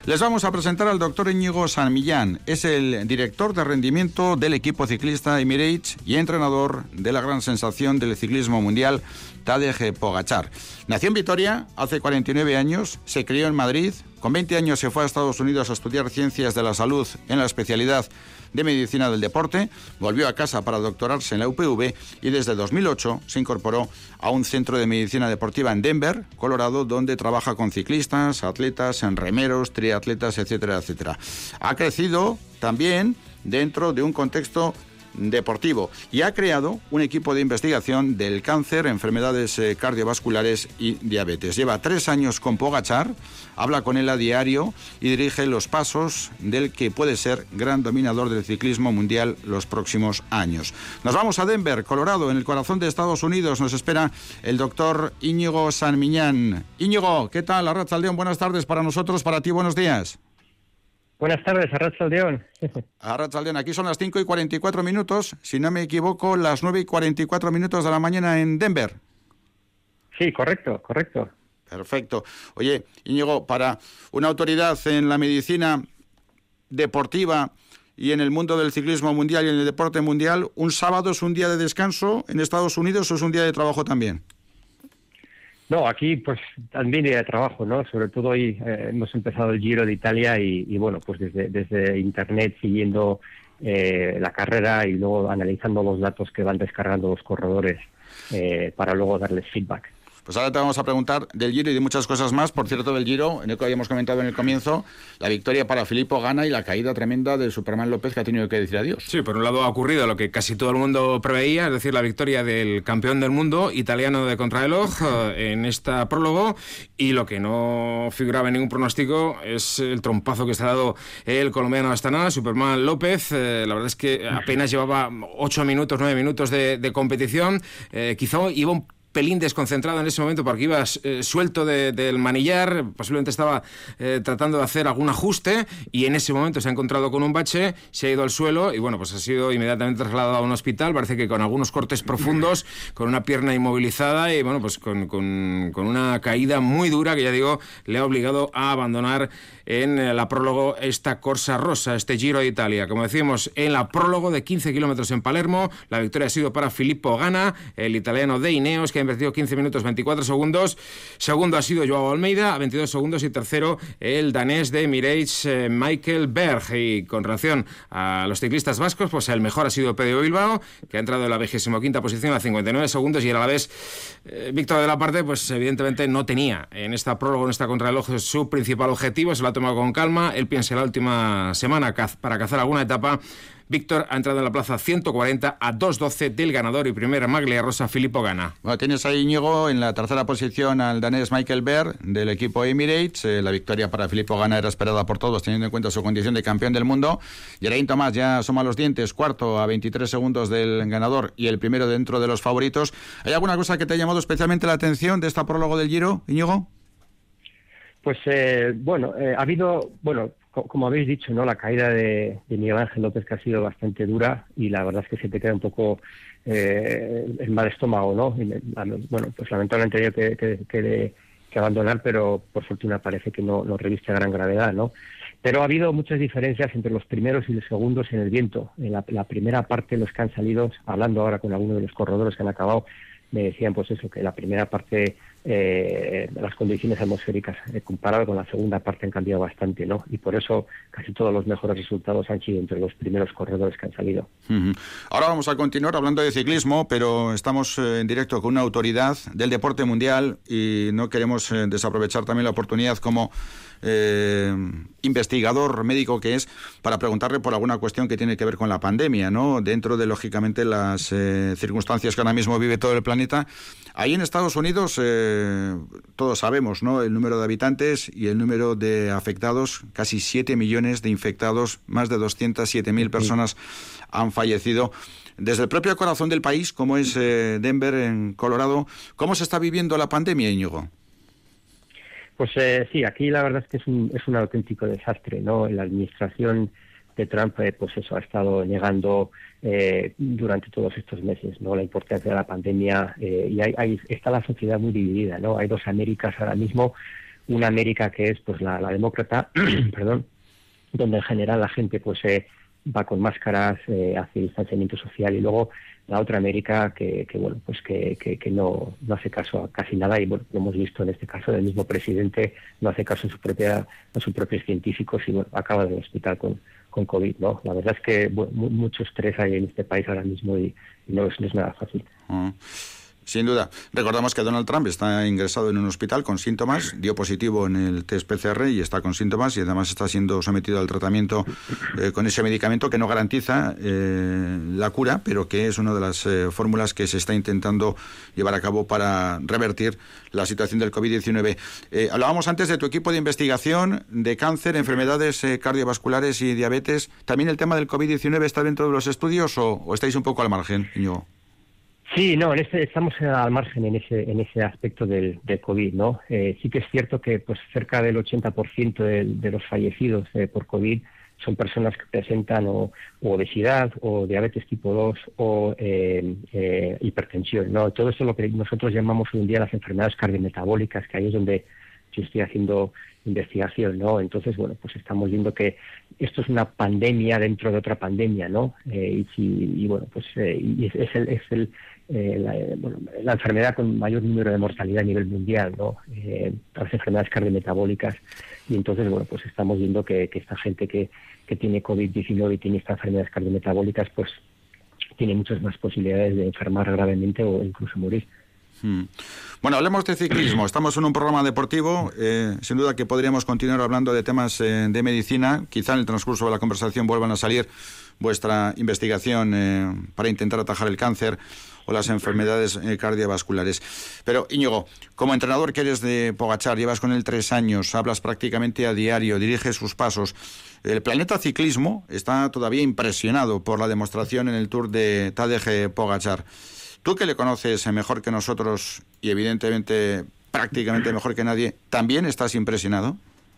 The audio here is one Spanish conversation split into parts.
Les vamos a presentar al doctor Íñigo San Millán. Es el director de rendimiento del equipo ciclista Emirates y entrenador de la gran sensación del ciclismo mundial, Tadej Pogačar. Nació en Vitoria hace 49 años, se crió en Madrid. Con 20 años se fue a Estados Unidos a estudiar Ciencias de la Salud en la especialidad de Medicina del Deporte, volvió a casa para doctorarse en la UPV y desde 2008 se incorporó a un centro de medicina deportiva en Denver, Colorado, donde trabaja con ciclistas, atletas, remeros, triatletas, etcétera, etcétera. Ha crecido también dentro de un contexto deportivo y ha creado un equipo de investigación del cáncer, enfermedades cardiovasculares y diabetes. Lleva 3 años con Pogačar, habla con él a diario y dirige los pasos del que puede ser gran dominador del ciclismo mundial los próximos años. Nos vamos a Denver, Colorado, en el corazón de Estados Unidos. Nos espera el doctor Íñigo San Millán. Íñigo, ¿qué tal? Arratsaldeon, buenas tardes para nosotros, para ti, buenos días. Buenas tardes, Arratsaldeon. Arratsaldeon, aquí son las 5:44, si no me equivoco, las 9:44 de la mañana en Denver. Sí, correcto. Perfecto. Oye, Íñigo, para una autoridad en la medicina deportiva y en el mundo del ciclismo mundial y en el deporte mundial, ¿un sábado es un día de descanso en Estados Unidos o es un día de trabajo también? No, aquí pues también día de trabajo, ¿no? Sobre todo hoy hemos empezado el Giro de Italia y bueno, pues desde internet siguiendo la carrera y luego analizando los datos que van descargando los corredores para luego darles feedback. Pues ahora te vamos a preguntar del Giro y de muchas cosas más. Por cierto, del Giro, en el que habíamos comentado en el comienzo, la victoria para Filippo Ganna y la caída tremenda de Superman López, que ha tenido que decir adiós. Sí, por un lado ha ocurrido lo que casi todo el mundo preveía, es decir, la victoria del campeón del mundo italiano de contrarreloj en esta prólogo, y lo que no figuraba en ningún pronóstico es el trompazo que se ha dado el colombiano Astana, Superman López. La verdad es que apenas llevaba 9 minutos de competición, quizá iba un pelín desconcentrado en ese momento porque iba suelto del manillar, posiblemente estaba tratando de hacer algún ajuste y en ese momento se ha encontrado con un bache, se ha ido al suelo y bueno, pues ha sido inmediatamente trasladado a un hospital, parece que con algunos cortes profundos, con una pierna inmovilizada y bueno, pues con una caída muy dura que ya digo, le ha obligado a abandonar en la prólogo esta Corsa Rosa, este Giro de Italia. Como decimos, en la prólogo de 15 kilómetros en Palermo, la victoria ha sido para Filippo Ganna, el italiano de Ineos, que ha invertido 15 minutos 24 segundos. Segundo ha sido Joao Almeida a 22 segundos y tercero el danés de Emirates, Michael Berg. Y con relación a los ciclistas vascos, pues el mejor ha sido Pello Bilbao, que ha entrado en la 25ª posición a 59 segundos y el alavés Víctor de la Parte, pues evidentemente no tenía en esta prólogo, en esta contrarreloj, su principal objetivo, se lo ha tomado con calma. Él piensa la última semana para cazar alguna etapa. Víctor ha entrado en la plaza 140 a 2:12 del ganador y primera maglia rosa Filippo Ganna. Bueno, tienes ahí, Íñigo, en la tercera posición al danés Michael Berg del equipo Emirates. La victoria para Filippo Ganna era esperada por todos, teniendo en cuenta su condición de campeón del mundo. Geraint Thomas ya asoma los dientes, cuarto a 23 segundos del ganador y el primero dentro de los favoritos. ¿Hay alguna cosa que te ha llamado especialmente la atención de esta prólogo del Giro, Íñigo? Pues ha habido, como habéis dicho, ¿no? La caída de Miguel Ángel López, que ha sido bastante dura y la verdad es que se te queda un poco el mal estómago, ¿no? Pues lamentablemente ha tenido que abandonar, pero por fortuna parece que no reviste gran gravedad, ¿no? Pero ha habido muchas diferencias entre los primeros y los segundos en el viento. En la primera parte, los que han salido, hablando ahora con algunos de los corredores que han acabado, me decían pues eso, que la primera parte las condiciones atmosféricas comparado con la segunda parte han cambiado bastante, ¿no? Y por eso casi todos los mejores resultados han sido entre los primeros corredores que han salido. Uh-huh. Ahora vamos a continuar hablando de ciclismo, pero estamos en directo con una autoridad del deporte mundial y no queremos desaprovechar también la oportunidad como investigador médico que es, para preguntarle por alguna cuestión que tiene que ver con la pandemia, ¿no? Dentro de, lógicamente, las circunstancias que ahora mismo vive todo el planeta. Ahí en Estados Unidos, todos sabemos, ¿no?, el número de habitantes y el número de afectados, casi 7 millones de infectados, más de 207.000 personas han fallecido. Desde el propio corazón del país, como es Denver, en Colorado, ¿cómo se está viviendo la pandemia, Íñigo? Pues sí, aquí la verdad es que es un auténtico desastre, ¿no? La administración de Trump, pues eso, ha estado negando durante todos estos meses, ¿no?, la importancia de la pandemia, y está la sociedad muy dividida, ¿no? Hay dos Américas ahora mismo, una América que es pues la demócrata, perdón, donde en general la gente pues va con máscaras, hace distanciamiento social, y luego la otra América que bueno, pues que no hace caso a casi nada, y bueno, lo hemos visto en este caso del mismo presidente, no hace caso a sus propios científicos, y bueno, acaba en el hospital con COVID, ¿no? La verdad es que bueno, mucho estrés hay en este país ahora mismo, y no es nada fácil. Sin duda. Recordamos que Donald Trump está ingresado en un hospital con síntomas, dio positivo en el test PCR y está con síntomas, y además está siendo sometido al tratamiento con ese medicamento que no garantiza la cura, pero que es una de las fórmulas que se está intentando llevar a cabo para revertir la situación del COVID-19. Hablábamos antes de tu equipo de investigación de cáncer, enfermedades cardiovasculares y diabetes. ¿También el tema del COVID-19 está dentro de los estudios o estáis un poco al margen, Íñigo? Sí, no, estamos al margen en ese aspecto del COVID, ¿no? Sí que es cierto que pues cerca del 80% de los fallecidos por COVID son personas que presentan o obesidad o diabetes tipo 2 o hipertensión, ¿no? Todo eso es lo que nosotros llamamos hoy en día las enfermedades cardiometabólicas, que ahí es donde yo estoy haciendo investigación, ¿no? Entonces, bueno, pues estamos viendo que esto es una pandemia dentro de otra pandemia, ¿no? Y bueno, pues la enfermedad con mayor número de mortalidad a nivel mundial, ¿no? Las enfermedades cardiometabólicas. Y entonces, bueno, pues estamos viendo que esta gente que tiene COVID-19 y tiene estas enfermedades cardiometabólicas, pues tiene muchas más posibilidades de enfermar gravemente o incluso morir. Bueno, hablemos de ciclismo. Estamos en un programa deportivo. Sin duda que podríamos continuar hablando de temas de medicina. Quizá en el transcurso de la conversación vuelvan a salir vuestra investigación para intentar atajar el cáncer o las enfermedades cardiovasculares. Pero, Íñigo, como entrenador que eres de Pogačar, llevas con él 3 años, hablas prácticamente a diario, diriges sus pasos. El planeta ciclismo está todavía impresionado por la demostración en el Tour de Tadej Pogačar. Tú, que le conoces mejor que nosotros y evidentemente prácticamente mejor que nadie, ¿también estás impresionado?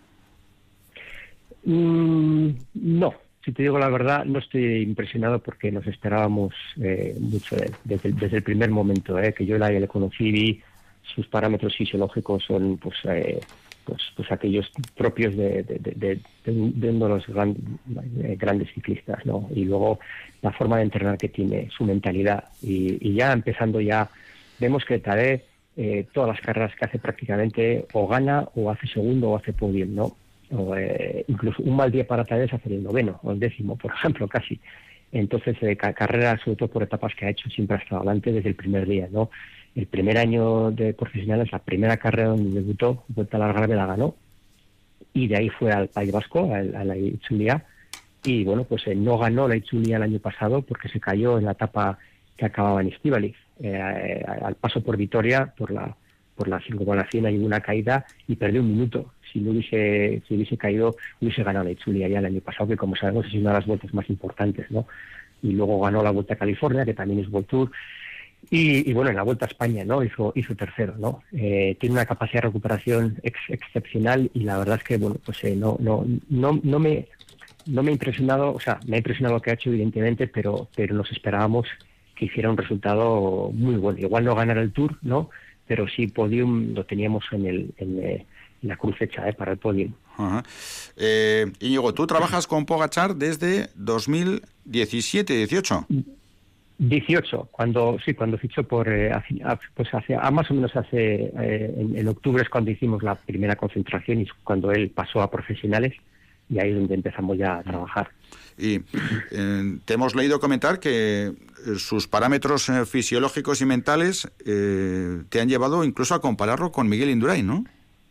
No, si te digo la verdad, no estoy impresionado porque nos esperábamos mucho de él. Desde el primer momento que yo le conocí, vi sus parámetros fisiológicos son pues aquellos propios de uno de los grandes ciclistas, ¿no? Y luego la forma de entrenar que tiene, su mentalidad, y ya empezando ya vemos que Tadej todas las carreras que hace prácticamente o gana o hace segundo o hace podium, ¿no? O, incluso un mal día para Tadej es hacer el 9º o el 10º, por ejemplo, casi. Entonces carreras, sobre todo por etapas que ha hecho, siempre ha estado adelante desde el primer día, ¿no? El primer año de profesionales, la primera carrera donde debutó, Vuelta al Algarve, la ganó, y de ahí fue al País Vasco, a la Itzulia, y bueno, pues no ganó la Itzulia el año pasado porque se cayó en la etapa que acababa en Estíbaliz. Al paso por Vitoria, por la circunvalación, hay una caída y perdió 1 minuto. Si hubiese caído, hubiese ganado la Itzulia ya el año pasado, que como sabemos es una de las vueltas más importantes, ¿no? Y luego ganó la Vuelta a California, que también es World Tour. Y bueno, en la Vuelta a España, ¿no? Hizo tercero, ¿no? Tiene una capacidad de recuperación excepcional, y la verdad es que, bueno, pues no me ha impresionado, o sea, me ha impresionado lo que ha hecho, evidentemente, pero nos esperábamos que hiciera un resultado muy bueno. Igual no ganar el Tour, ¿no? Pero sí podium lo teníamos en la cruz hecha para el podium. Íñigo, tú trabajas con Pogačar desde 2017-18. 18, cuando fichó por más o menos en octubre es cuando hicimos la primera concentración, y cuando él pasó a profesionales, y ahí es donde empezamos ya a trabajar. Y te hemos leído comentar que sus parámetros fisiológicos y mentales te han llevado incluso a compararlo con Miguel Indurain, ¿no?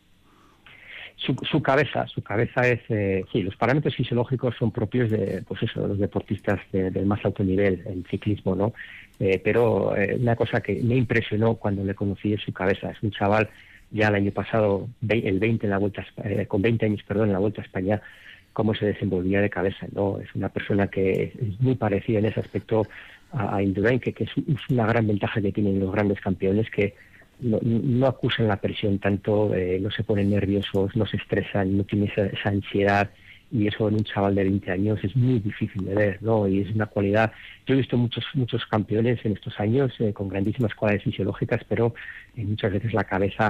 Su cabeza es, sí, los parámetros fisiológicos son propios de, pues eso, de los deportistas del más alto nivel en ciclismo, ¿no? Pero una cosa que me impresionó cuando le conocí es su cabeza. Es un chaval, ya el año pasado, el 20 en la Vuelta, con 20 años, perdón, en la Vuelta a España, cómo se desenvolvía de cabeza, ¿no? Es una persona que es muy parecida en ese aspecto a Indurain, que es una gran ventaja que tienen los grandes campeones, que no acusan la presión tanto, no se ponen nerviosos, no se estresan, no tienen esa ansiedad, y eso en un chaval de 20 años es muy difícil de ver, ¿no? Y es una cualidad. Yo he visto muchos campeones en estos años con grandísimas cualidades fisiológicas, pero muchas veces la cabeza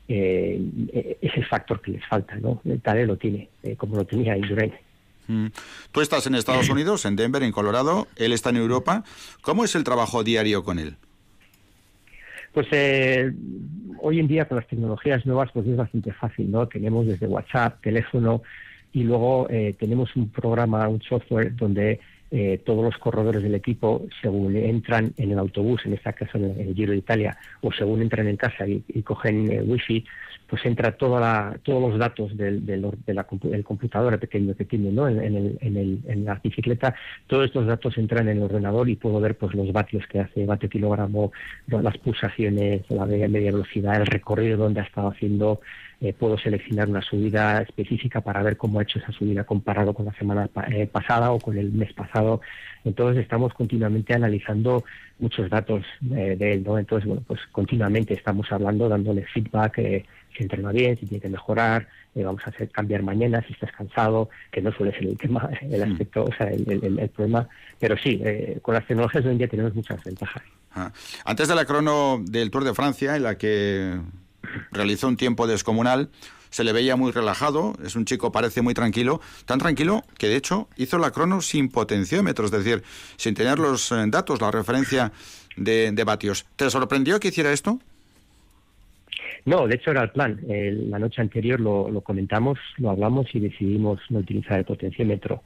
ese factor que les falta, ¿no? Tadej lo tiene, como lo tenía Indurain. Tú estás en Estados Unidos, en Denver, en Colorado, él está en Europa. ¿Cómo es el trabajo diario con él? Pues hoy en día con las tecnologías nuevas pues es bastante fácil, ¿no? Tenemos desde WhatsApp, teléfono y luego tenemos un programa, un software donde todos los corredores del equipo, según entran en el autobús, en este caso en el Giro de Italia, o según entran en casa y cogen wifi, pues entra todos los datos del computador pequeño que tiene, ¿no? en la bicicleta. Todos estos datos entran en el ordenador y puedo ver pues los vatios que hace, vatio kilogramo, las pulsaciones, la media velocidad, el recorrido donde ha estado haciendo. Puedo seleccionar una subida específica para ver cómo ha hecho esa subida comparado con la semana pasada o con el mes pasado. Entonces estamos continuamente analizando muchos datos de él, ¿no? Entonces, bueno, pues continuamente estamos hablando, dándole feedback, si entrena bien, si tiene que mejorar, vamos a hacer cambiar mañana, si estás cansado, que no suele ser el tema, el aspecto, o sea, el problema. Pero sí, con las tecnologías de hoy en día tenemos muchas ventajas. Antes de la crono del Tour de Francia, en la que realizó un tiempo descomunal, se le veía muy relajado, es un chico, parece muy tranquilo, tan tranquilo que de hecho hizo la crono sin potenciómetro, es decir, sin tener los datos, la referencia de vatios. ¿Te sorprendió que hiciera esto? No, de hecho era el plan. La noche anterior lo comentamos, lo hablamos y decidimos no utilizar el potenciómetro.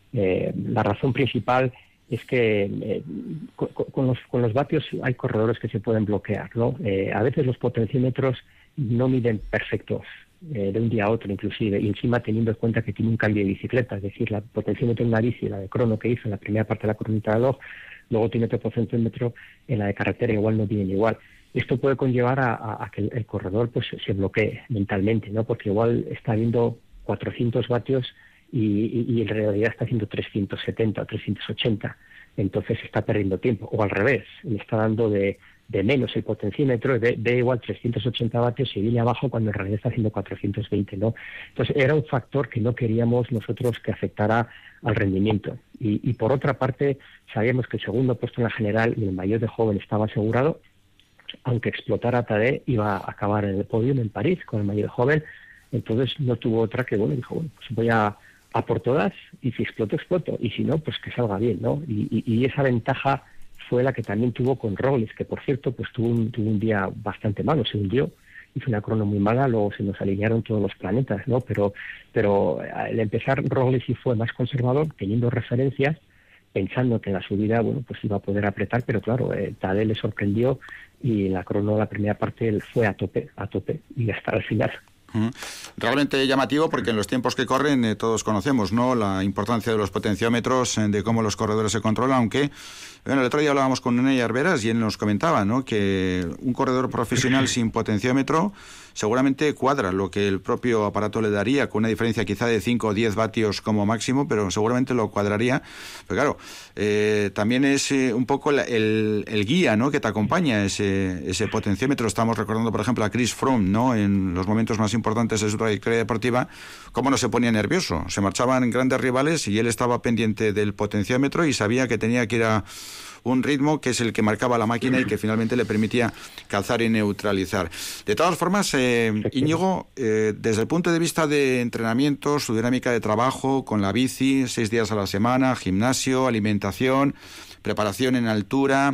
La razón principal es que con los vatios hay corredores que se pueden bloquear, ¿no? A veces los potenciómetros no miden perfectos de un día a otro inclusive, y encima teniendo en cuenta que tiene un cambio de bicicleta, es decir, la potenciómetro en la bici, la de crono que hizo en la primera parte de la cronita de log, luego tiene otro potenciómetro en la de carretera, igual no vienen igual. Esto puede conllevar a que el corredor pues se bloquee mentalmente, ¿no? Porque igual está viendo 400 vatios y en realidad está haciendo 370 o 380, entonces está perdiendo tiempo. O al revés, le está dando de menos el potenciómetro, ve igual 380 vatios y viene abajo cuando en realidad está haciendo 420, ¿no? Entonces era un factor que no queríamos nosotros que afectara al rendimiento. Y por otra parte, sabíamos que el segundo puesto en la general y el maillot de joven estaba asegurado. Aunque explotara Tadej, iba a acabar en el podio en París con el maillot de joven. Entonces no tuvo otra que, dijo, pues voy a por todas, y si exploto, y si no, pues que salga bien, ¿no? Y esa ventaja fue la que también tuvo con Roglic, que por cierto, pues tuvo un día bastante malo, se hundió, hizo una crono muy mala, luego se nos alinearon todos los planetas, ¿no? Pero al empezar Roglic sí fue más conservador, teniendo referencias, pensando que en la subida, pues iba a poder apretar, pero claro, Tadej le sorprendió y en la crono, la primera parte, él fue a tope, y hasta el final. Realmente llamativo porque en los tiempos que corren todos conocemos, ¿no?, la importancia de los potenciómetros, de cómo los corredores se controlan, aunque el otro día hablábamos con Unai Arberas y él nos comentaba, ¿no?, que un corredor profesional sin potenciómetro seguramente cuadra lo que el propio aparato le daría, con una diferencia quizá de 5 o 10 vatios como máximo, pero seguramente lo cuadraría. Pero claro, también es un poco el guía, ¿no?, que te acompaña ese potenciómetro. Estamos recordando, por ejemplo, a Chris Froome, ¿no?, en los momentos más importantes de su trayectoria deportiva, cómo no se ponía nervioso. Se marchaban grandes rivales y él estaba pendiente del potenciómetro y sabía que tenía que ir a un ritmo que es el que marcaba la máquina y que finalmente le permitía calzar y neutralizar. De todas formas, Íñigo, desde el punto de vista de entrenamiento, su dinámica de trabajo con la bici, 6 días a la semana, gimnasio, alimentación, preparación en altura,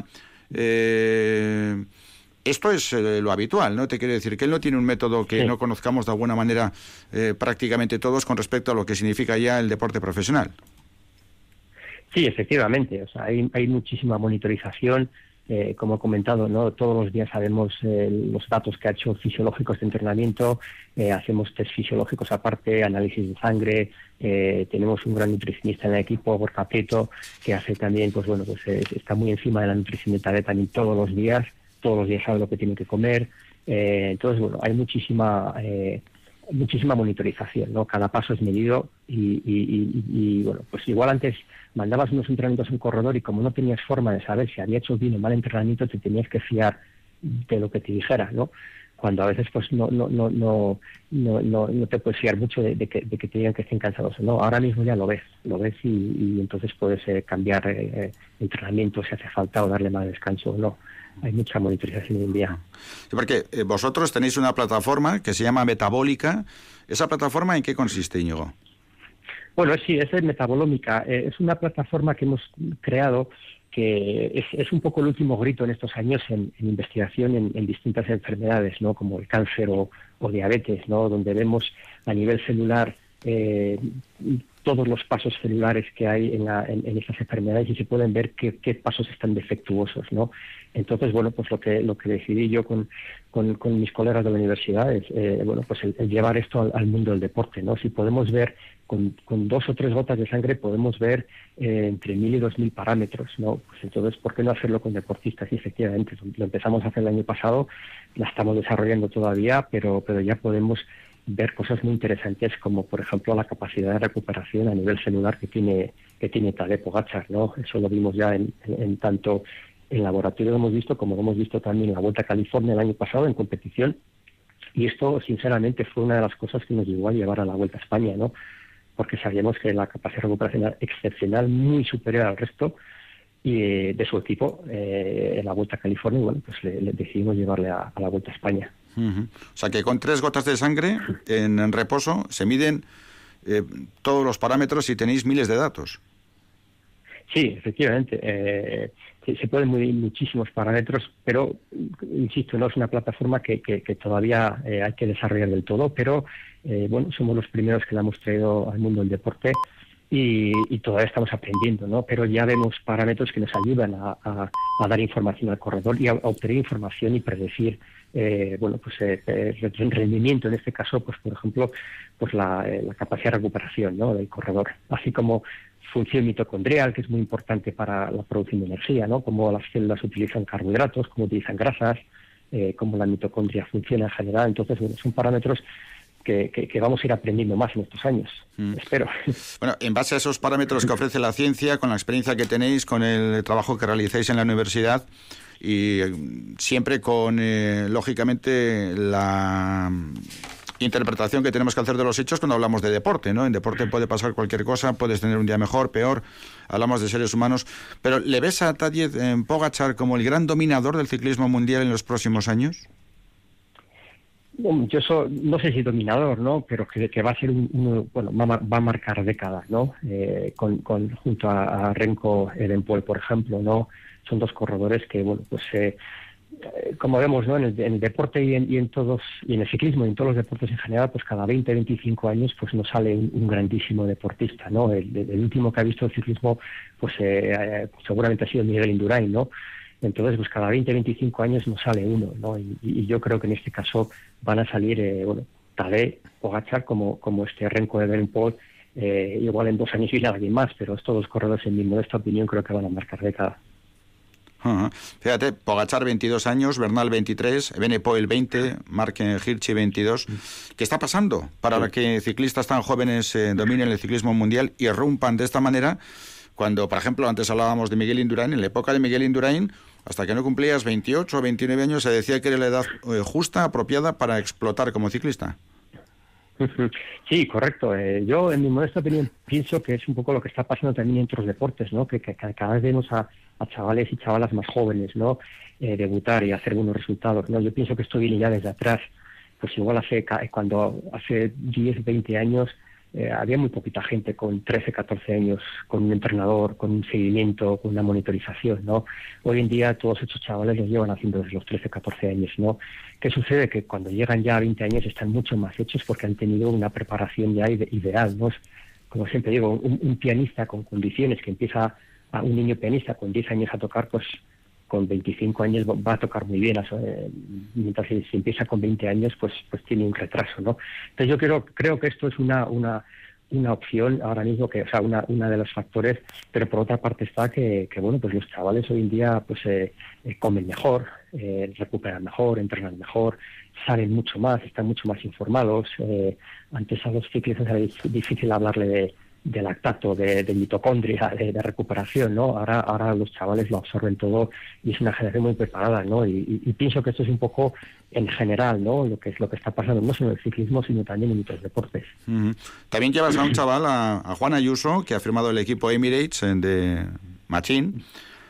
esto es lo habitual, ¿no? Te quiero decir que él no tiene un método que no conozcamos de alguna manera prácticamente todos con respecto a lo que significa ya el deporte profesional. Sí, efectivamente. O sea, hay muchísima monitorización. Como he comentado, ¿no?, todos los días sabemos los datos que ha hecho fisiológicos de entrenamiento, hacemos test fisiológicos aparte, análisis de sangre, tenemos un gran nutricionista en el equipo, Borja Prieto, que hace también, está muy encima de la nutrición de Tadej también todos los días sabe lo que tiene que comer. Entonces, hay muchísima monitorización, ¿no? Cada paso es medido y pues igual antes mandabas unos entrenamientos a un corredor y como no tenías forma de saber si había hecho bien o mal entrenamiento, te tenías que fiar de lo que te dijera, ¿no? cuando a veces pues no te puedes fiar mucho de que te digan que estén cansados o no. Ahora mismo ya lo ves y entonces puedes cambiar entrenamiento si hace falta o darle más descanso o no. Hay mucha monitorización hoy en día. Sí, porque vosotros tenéis una plataforma que se llama Metabólica. ¿Esa plataforma en qué consiste, Íñigo? Bueno, sí, es Metabolómica. Es una plataforma que hemos creado que es un poco el último grito en estos años en investigación en distintas enfermedades, ¿no? Como el cáncer o diabetes, ¿no? Donde vemos a nivel celular todos los pasos celulares que hay en esas enfermedades y se pueden ver qué pasos están defectuosos, ¿no? Entonces, bueno, pues lo que decidí yo con mis colegas de la universidad es, pues el llevar esto al mundo del deporte, ¿no? Si podemos ver con 2 o 3 gotas de sangre podemos ver entre 1.000 y 2.000 parámetros, ¿no? Pues entonces, ¿por qué no hacerlo con deportistas? Y efectivamente, lo empezamos a hacer el año pasado, la estamos desarrollando todavía, pero ya podemos ver cosas muy interesantes como, por ejemplo, la capacidad de recuperación a nivel celular que tiene Tadej Pogačar, ¿no? Eso lo vimos ya en tanto en laboratorio lo hemos visto, como lo hemos visto también en la Vuelta a California el año pasado en competición. Y esto, sinceramente, fue una de las cosas que nos llevó a llevar a la Vuelta a España, ¿no? Porque sabíamos que la capacidad de recuperación era excepcional, muy superior al resto y de su equipo en la Vuelta a California. Y bueno, pues le decidimos llevarle a la Vuelta a España. Uh-huh. O sea que con 3 gotas de sangre en reposo se miden todos los parámetros y tenéis miles de datos. Sí, efectivamente. Se pueden medir muchísimos parámetros, pero, insisto, no es una plataforma que todavía hay que desarrollar del todo, pero bueno, somos los primeros que la hemos traído al mundo del deporte y todavía estamos aprendiendo, ¿no? Pero ya vemos parámetros que nos ayudan a dar información al corredor y a obtener información y predecir rendimiento, en este caso, pues por ejemplo, pues la capacidad de recuperación, ¿no? Del corredor, así como función mitocondrial, que es muy importante para la producción de energía, ¿no? Cómo las células utilizan carbohidratos, cómo utilizan grasas, cómo la mitocondria funciona en general. Entonces, bueno, son parámetros que vamos a ir aprendiendo más en estos años, espero. Bueno, en base a esos parámetros que ofrece la ciencia, con la experiencia que tenéis, con el trabajo que realizáis en la universidad y siempre con, lógicamente, la interpretación que tenemos que hacer de los hechos cuando hablamos de deporte, ¿no? En deporte puede pasar cualquier cosa, puedes tener un día mejor, peor, hablamos de seres humanos, pero ¿le ves a Tadej Pogačar como el gran dominador del ciclismo mundial en los próximos años? Yo no sé si dominador, ¿no? Pero que va a ser va a marcar décadas, ¿no? Junto a Remco Evenepoel, por ejemplo, ¿no? Son 2 corredores que, bueno, pues como vemos, ¿no? En el deporte y en el ciclismo y en todos los deportes en general, pues cada 20-25 años pues nos sale un grandísimo deportista, ¿no? El último que ha visto el ciclismo pues seguramente ha sido Miguel Indurain, ¿no? Entonces, pues cada 20-25 años nos sale uno, ¿no? Y yo creo que en este caso van a salir, Tadej Pogačar como Remco Evenepoel, igual en 2 años y alguien más, pero estos 2 corredores, en mi modesta opinión, creo que van a marcar década. Uh-huh. Fíjate, Pogačar 22 años, Bernal 23, Evenepoel 20, Mark Hirschi 22. ¿Qué está pasando para que ciclistas tan jóvenes dominen el ciclismo mundial y irrumpan de esta manera? Cuando, por ejemplo, antes hablábamos de Miguel Indurain, en la época de Miguel Indurain, hasta que no cumplías 28 o 29 años, se decía que era la edad justa, apropiada para explotar como ciclista. Sí, correcto. Yo, en mi modesta opinión, pienso que es un poco lo que está pasando también en otros deportes, ¿no? Que cada vez vemos a chavales y chavalas más jóvenes, ¿no? Debutar y hacer buenos resultados, ¿no? Yo pienso que esto viene ya desde atrás. Pues igual hace 10, 20 años había muy poquita gente con 13, 14 años, con un entrenador, con un seguimiento, con una monitorización, ¿no? Hoy en día todos estos chavales los llevan haciendo desde los 13, 14 años, ¿no? ¿Qué sucede? Que cuando llegan ya a 20 años están mucho más hechos porque han tenido una preparación ya ideal, ¿no? Como siempre digo, un pianista con condiciones que un niño pianista con 10 años a tocar, pues con 25 años va a tocar muy bien, mientras si empieza con 20 años, pues tiene un retraso, ¿no? Entonces yo creo que esto es una opción ahora mismo, una de los factores, pero por otra parte está que bueno, pues los chavales hoy en día pues comen mejor, recuperan mejor, entrenan mejor, saben mucho más, están mucho más informados. Antes a los ciclistas era difícil hablarle lactato, de mitocondria, de recuperación, ¿no? Ahora los chavales lo absorben todo y es una generación muy preparada, ¿no? Y pienso que esto es un poco en general, ¿no? Lo que está pasando, no solo en el ciclismo, sino también en otros deportes. También llevas a un chaval, a Juan Ayuso, que ha firmado el equipo Emirates de Machín,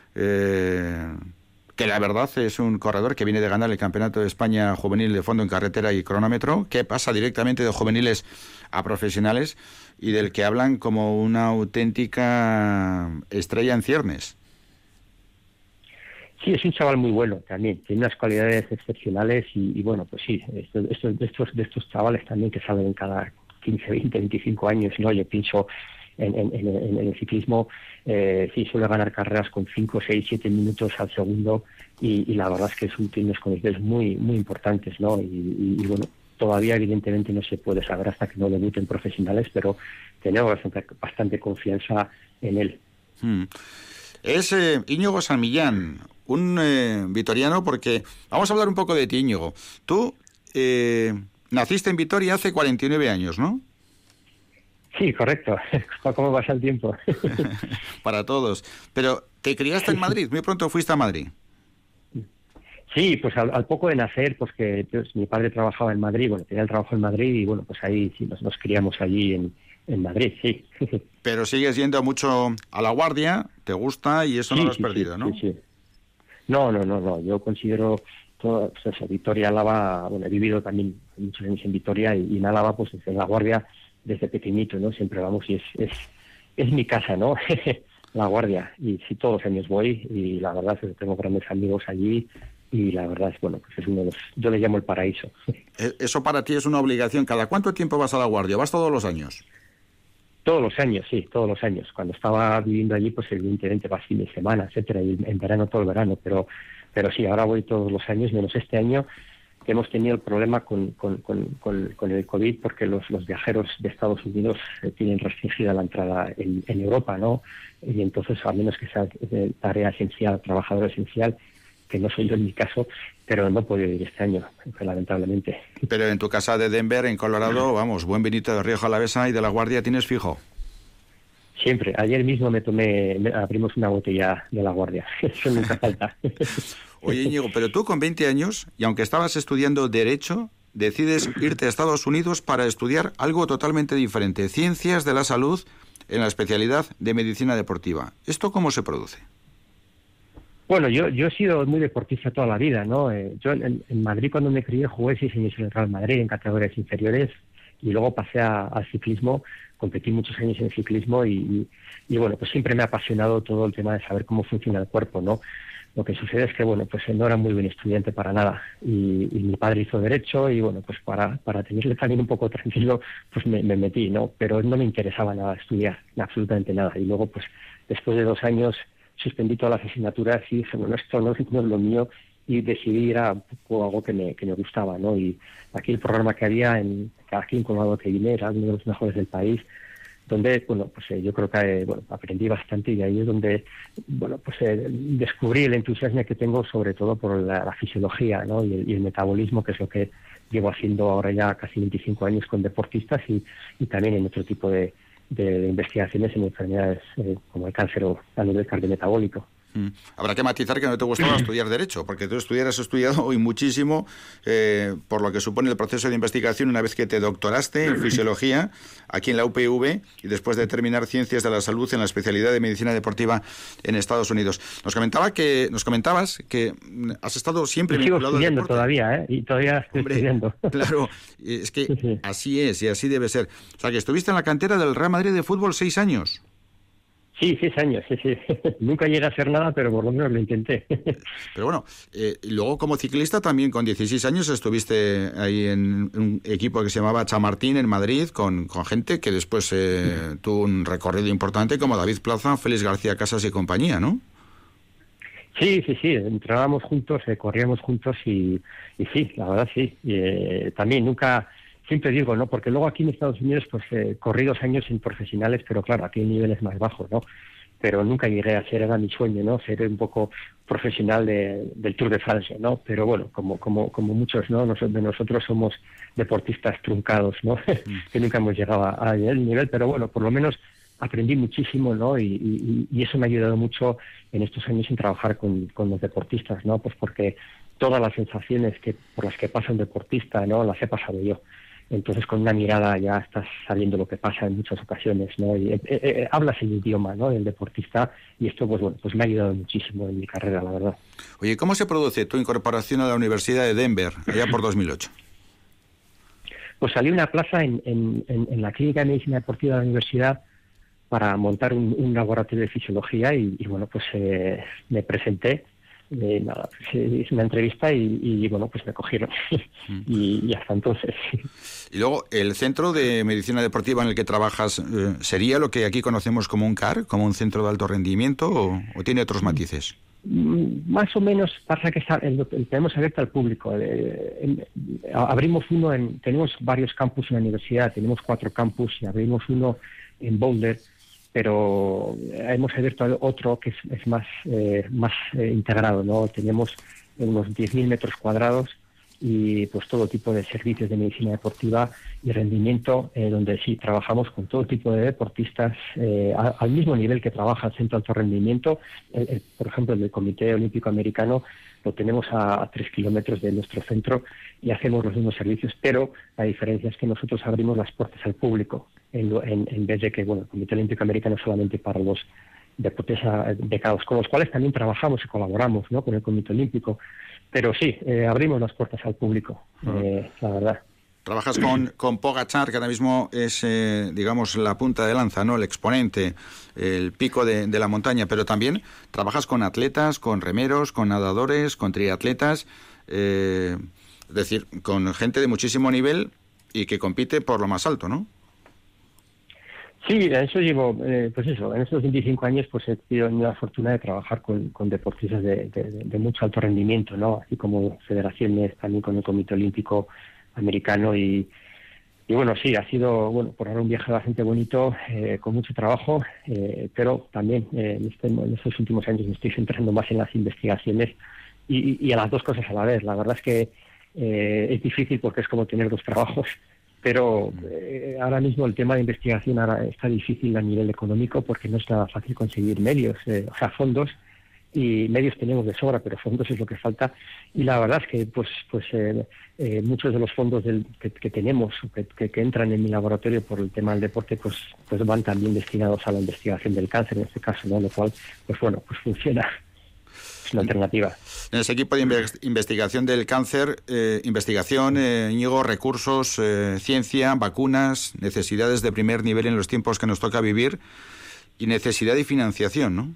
que la verdad es un corredor que viene de ganar el Campeonato de España Juvenil de Fondo en Carretera y Cronómetro, que pasa directamente de juveniles a profesionales y del que hablan como una auténtica estrella en ciernes. Sí, es un chaval muy bueno también, tiene unas cualidades excepcionales y bueno, pues sí, de estos chavales también que salen cada 15, 20, 25 años, ¿no? Yo pienso en el ciclismo, sí suele ganar carreras con 5, 6, 7 minutos al segundo y la verdad es que tiene unas condiciones muy, muy importantes, ¿no? Y bueno, todavía evidentemente no se puede saber hasta que no debuten profesionales, pero tenemos bastante confianza en él. Es Íñigo San Millán, un vitoriano, porque vamos a hablar un poco de ti, Íñigo. Tú naciste en Vitoria hace 49 años, ¿no? Sí, correcto. ¿Cómo pasa el tiempo? Para todos. Pero te criaste en Madrid, muy pronto fuiste a Madrid. Sí, pues al poco de nacer, pues que mi padre trabajaba en Madrid, bueno, tenía el trabajo en Madrid y bueno, pues ahí sí nos criamos allí en Madrid, sí. Pero sigues yendo mucho a La Guardia, te gusta y eso sí, no lo has perdido, sí, ¿no? Sí. No, yo considero todo, pues eso, Vitoria, Álava, bueno, he vivido también muchos años en Vitoria y en Álava, pues en La Guardia desde pequeñito, ¿no? Siempre vamos y es mi casa, ¿no? La Guardia, y sí, todos los años voy y la verdad es que tengo grandes amigos allí y la verdad es, bueno, pues es uno de los, yo le llamo el paraíso. Eso para ti es una obligación. ¿Cada cuánto tiempo vas a La Guardia? ¿Vas todos los años? Todos los años, sí, todos los años. Cuando estaba viviendo allí, pues evidentemente vas fin de semana, etcétera, y en verano todo el verano, pero sí, ahora voy todos los años, menos este año, que hemos tenido el problema con el COVID, porque los viajeros de Estados Unidos tienen restringida la entrada en Europa, ¿no? Y entonces, a menos que sea tarea esencial, trabajador esencial, que no soy yo en mi caso, pero no puedo ir este año, lamentablemente. Pero en tu casa de Denver, en Colorado, vamos, buen vinito de Rioja Alavesa y de La Guardia tienes fijo. Siempre. Ayer mismo abrimos una botella de La Guardia. Eso nunca falta. Oye, Íñigo, pero tú con 20 años, y aunque estabas estudiando Derecho, decides irte a Estados Unidos para estudiar algo totalmente diferente, Ciencias de la Salud en la especialidad de Medicina Deportiva. ¿Esto cómo se produce? Bueno, yo he sido muy deportista toda la vida, ¿no? Yo en Madrid, cuando me crié, jugué 6 años en el Real Madrid, en categorías inferiores, y luego pasé al ciclismo, competí muchos años en el ciclismo y bueno, pues siempre me ha apasionado todo el tema de saber cómo funciona el cuerpo, ¿no? Lo que sucede es que, bueno, pues no era muy buen estudiante para nada y mi padre hizo Derecho y, bueno, pues para tenerle también un poco tranquilo, pues me metí, ¿no? Pero no me interesaba nada estudiar, absolutamente nada. Y luego, pues después de 2 años suspendí todas las asignaturas y dije, bueno, esto no es lo mío y decidí ir a un poco algo que me gustaba, ¿no? Y aquí el programa que había aquí en Colorado que vine era uno de los mejores del país, donde, bueno, pues yo creo que aprendí bastante y ahí es donde, bueno, pues descubrí el entusiasmo que tengo sobre todo por la fisiología, ¿no? Y el metabolismo, que es lo que llevo haciendo ahora ya casi 25 años con deportistas y también en otro tipo de investigaciones en enfermedades como el cáncer o a nivel cardiometabólico. Habrá que matizar que no te gustaba estudiar Derecho, porque tú has estudiado hoy muchísimo, por lo que supone el proceso de investigación una vez que te doctoraste en Fisiología aquí en la UPV y después de terminar Ciencias de la Salud en la especialidad de Medicina Deportiva en Estados Unidos. Nos comentabas que has estado siempre vinculado al deporte. Sigo estudiando todavía, y todavía estoy estudiando. Claro, es que así es y así debe ser. O sea, que estuviste en la cantera del Real Madrid de fútbol 6 años. Sí, 6 años, sí. Nunca llegué a hacer nada, pero por lo menos lo intenté. Pero bueno, luego como ciclista también con 16 años estuviste ahí en un equipo que se llamaba Chamartín en Madrid, con gente que después tuvo un recorrido importante como David Plaza, Félix García Casas y compañía, ¿no? Sí, entrenábamos juntos, corríamos juntos y sí, la verdad sí. También nunca... Siempre digo, ¿no? Porque luego aquí en Estados Unidos, pues corrí 2 años en profesionales, pero claro, aquí en niveles más bajos, ¿no? Pero nunca llegué a ser, era mi sueño, ¿no? Ser un poco profesional del Tour de Francia, ¿no? Pero bueno, como muchos, ¿no? De nosotros somos deportistas truncados, ¿no? Que nunca hemos llegado a el nivel, pero bueno, por lo menos aprendí muchísimo, ¿no? Y eso me ha ayudado mucho en estos años en trabajar con los deportistas, ¿no? Pues porque todas las sensaciones por las que pasa un deportista, ¿no? Las he pasado yo. Entonces, con una mirada ya estás sabiendo lo que pasa en muchas ocasiones, ¿no? Y hablas el idioma, ¿no? Del deportista, y esto, pues bueno, pues me ha ayudado muchísimo en mi carrera, la verdad. Oye, ¿cómo se produce tu incorporación a la Universidad de Denver, allá por 2008? Pues salí una plaza en la Clínica de Medicina Deportiva de la universidad para montar un laboratorio de fisiología y bueno, pues me presenté. Hice una entrevista y bueno, pues me cogieron y hasta entonces. Y luego, ¿el centro de medicina deportiva en el que trabajas sería lo que aquí conocemos como un CAR, como un centro de alto rendimiento, o tiene otros matices? Más o menos pasa que tenemos abierto al público. Abrimos tenemos varios campus en la universidad, tenemos 4 campus y abrimos uno en Boulder, pero hemos abierto otro que es más integrado, ¿no? Tenemos unos 10.000 metros cuadrados y pues todo tipo de servicios de medicina deportiva y rendimiento, donde sí trabajamos con todo tipo de deportistas al mismo nivel que trabaja el Centro de Alto Rendimiento. Por ejemplo, el Comité Olímpico Americano lo tenemos a 3 kilómetros de nuestro centro y hacemos los mismos servicios, pero la diferencia es que nosotros abrimos las puertas al público en vez de que, bueno, el Comité Olímpico Americano es solamente para los deportes becados, con los cuales también trabajamos y colaboramos, ¿no? Con el Comité Olímpico. Pero sí, abrimos las puertas al público, la verdad. Trabajas con Pogačar, que ahora mismo es, digamos, la punta de lanza, ¿no? El exponente, el pico de la montaña, pero también trabajas con atletas, con remeros, con nadadores, con triatletas, es decir, con gente de muchísimo nivel y que compite por lo más alto, ¿no? Sí, eso llevo, pues eso, en estos 25 años pues he tenido la fortuna de trabajar con deportistas de mucho alto rendimiento, ¿no? Así como federaciones, también con el Comité Olímpico Americano y bueno, sí, ha sido, bueno, por ahora un viaje bastante bonito, con mucho trabajo, pero también en estos últimos años me estoy centrando más en las investigaciones y a las dos cosas a la vez. La verdad es que es difícil porque es como tener 2 trabajos. Pero ahora mismo el tema de investigación ahora está difícil a nivel económico porque no es nada fácil conseguir medios, o sea, fondos, y medios tenemos de sobra, pero fondos es lo que falta. Y la verdad es que pues muchos de los fondos que tenemos, que entran en mi laboratorio por el tema del deporte, pues van también destinados a la investigación del cáncer en este caso, ¿no? Lo cual, pues bueno, pues funciona. Es una alternativa. En ese equipo de investigación del cáncer, investigación, Íñigo, recursos, ciencia, vacunas, necesidades de primer nivel en los tiempos que nos toca vivir y necesidad de financiación, ¿no?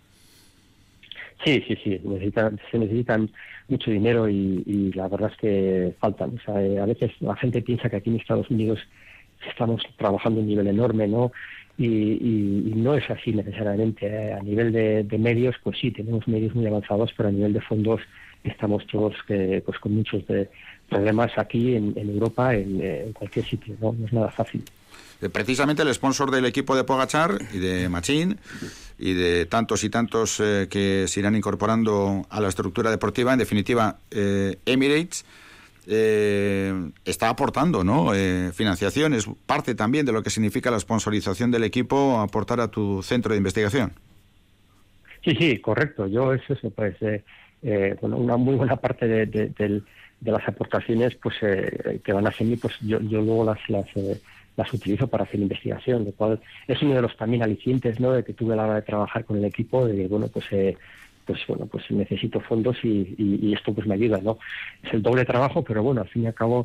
Sí. Se necesitan mucho dinero y la verdad es que faltan. O sea, a veces la gente piensa que aquí en Estados Unidos estamos trabajando a un nivel enorme, ¿no? Y no es así necesariamente. A nivel de medios, pues sí, tenemos medios muy avanzados, pero a nivel de fondos estamos todos pues con muchos problemas aquí en Europa, en cualquier sitio, ¿no? No es nada fácil. Precisamente el sponsor del equipo de Pogačar y de Machín y de tantos y tantos que se irán incorporando a la estructura deportiva, en definitiva, Emirates, está aportando, ¿no? Financiación, es parte también de lo que significa la sponsorización del equipo, aportar a tu centro de investigación. Sí, correcto. Yo es eso, pues bueno, una muy buena parte de las aportaciones pues que van a hacer mí, pues yo luego las utilizo para hacer investigación, lo cual es uno de los también alicientes, ¿no? De que tuve a la hora de trabajar con el equipo, de bueno, pues necesito fondos y esto pues me ayuda, ¿no? Es el doble trabajo, pero bueno, al fin y al cabo,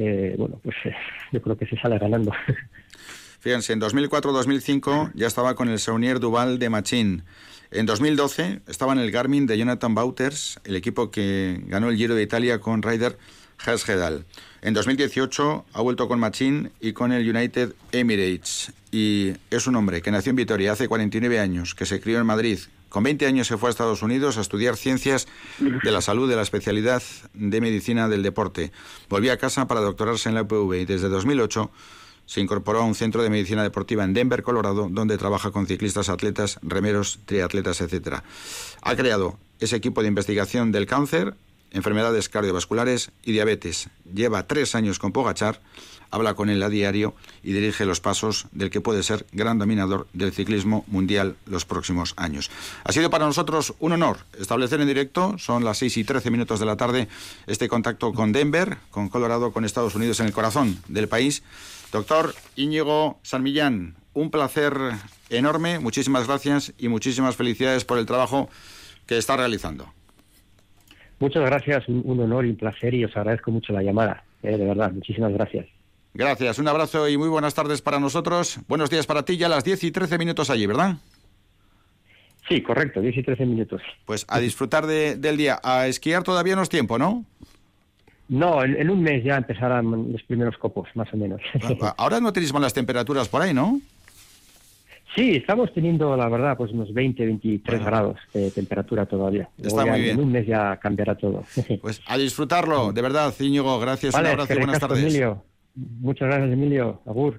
yo creo que se sale ganando. Fíjense, en 2004-2005 ya estaba con el Saunier Duval de Machín. En 2012 estaba en el Garmin de Jonathan Wouters, el equipo que ganó el Giro de Italia con Ryder Hesjedal. En 2018 ha vuelto con Machín y con el United Emirates. Y es un hombre que nació en Vitoria hace 49 años, que se crió en Madrid. Con 20 años se fue a Estados Unidos a estudiar ciencias de la salud de la especialidad de medicina del deporte. Volvió a casa para doctorarse en la UPV y desde 2008 se incorporó a un centro de medicina deportiva en Denver, Colorado, donde trabaja con ciclistas, atletas, remeros, triatletas, etc. Ha creado ese equipo de investigación del cáncer, enfermedades cardiovasculares y diabetes. Lleva 3 años con Pogačar, habla con él a diario y dirige los pasos del que puede ser gran dominador del ciclismo mundial los próximos años. Ha sido para nosotros un honor establecer en directo, son las 6:13 de la tarde, este contacto con Denver, con Colorado, con Estados Unidos, en el corazón del país. Doctor Íñigo San Millán, un placer enorme, muchísimas gracias y muchísimas felicidades por el trabajo que está realizando. Muchas gracias, un honor y un placer, y os agradezco mucho la llamada, de verdad, muchísimas gracias. Gracias, un abrazo y muy buenas tardes para nosotros. Buenos días para ti, ya a las 10:13 allí, ¿verdad? Sí, correcto, 10:13. Pues a disfrutar del día. A esquiar todavía no es tiempo, ¿no? No, en un mes ya empezarán los primeros copos, más o menos. Ahora no tenéis malas temperaturas por ahí, ¿no? Sí, estamos teniendo, la verdad, pues unos 23 grados de temperatura todavía. Está muy bien. En un mes ya cambiará todo. Pues a disfrutarlo, de verdad, Íñigo. Gracias, vale, un abrazo y buenas tardes. Emilio. Muchas gracias, Emilio. Agur.